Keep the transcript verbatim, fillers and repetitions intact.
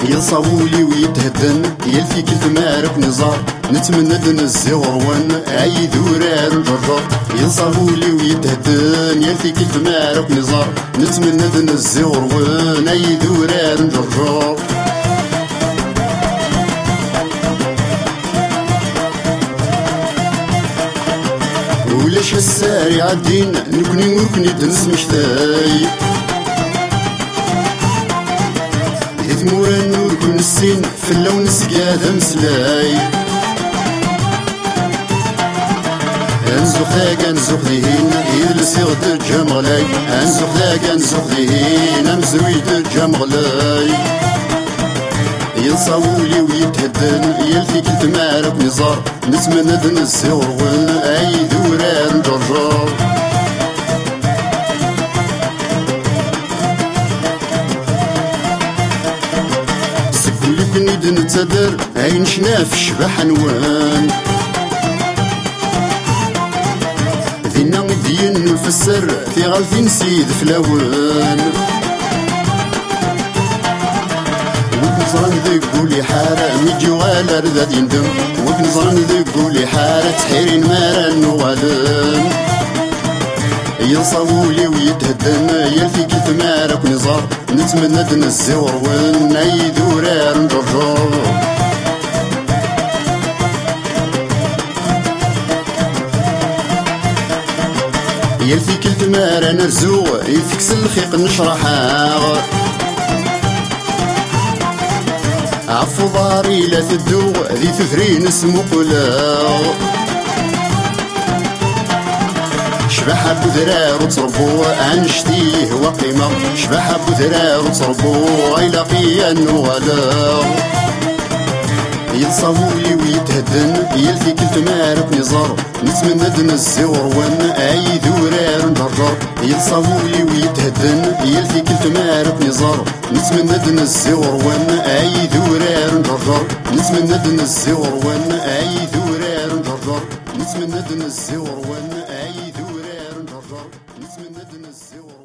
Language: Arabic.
يصاولي ويتهدن يلفي كل تمارك نزار نتمنى دنزي غروان اي ذورار الجرجر يصاولي ويتهدن يلفي كل تمارك نزار نتمنى دنزي غروان اي ذورار الجرجر ولاش الساري عالدين نكني وركني دنس مشتاي ثمور النور كل السين في اللون سقاد مسلاي انزوخ ذاك انزوخ ذهين يدلس يغدر جمغلاي انزوخ ذاك انزوخ ذهين امزويد جمغلاي ينصاولي ويتهدن يلفي كل تمارك نزار نتمنى دنسي غرون اي ذورار نجرجر كني نتدر عين شناف شبح نوان ذينا مدين نفسر في غالفين سيد فلاوان وكنظران ذي قولي حارة ميجي غالا رذاد يندم وكنظران ذي قولي حارة تحيرين مارا نوالن ينصاولي ويتهدن يلفي كل تمارك نزار نتمنى دنزي غروان اي ذورار نجرجر يلفي كل تمارة نرزو يفكس الخيق نشرحها عفو ضاري لا تدو ذي تثرين اسمو قلاغ شبح بذرار وتصربو انشتيه وقيمة شبح بذرار وتصربو يلاقي النغلا يتصاولي ويتهدن يلفي كل تمارك نزار نتمنى دنزي غروان اي ذورار نجرجر يتصاولي ويتهدن يلفي كل تمارك نزار نتمنى دنزي غروان اي ذورار نجرجر نتمنى دنزي غروان اي ذورار نجرجر نتمنى دنزي غروان اي ذورار نتمنى دنزي